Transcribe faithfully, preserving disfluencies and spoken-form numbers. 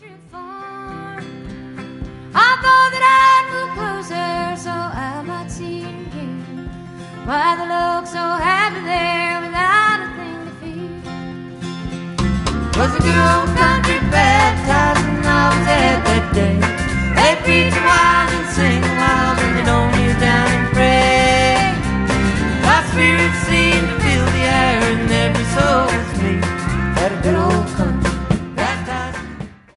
country farm. I thought that I'd move closer so I might see it again. Why they look so happy there without a thing to fear. Was a good old country fair.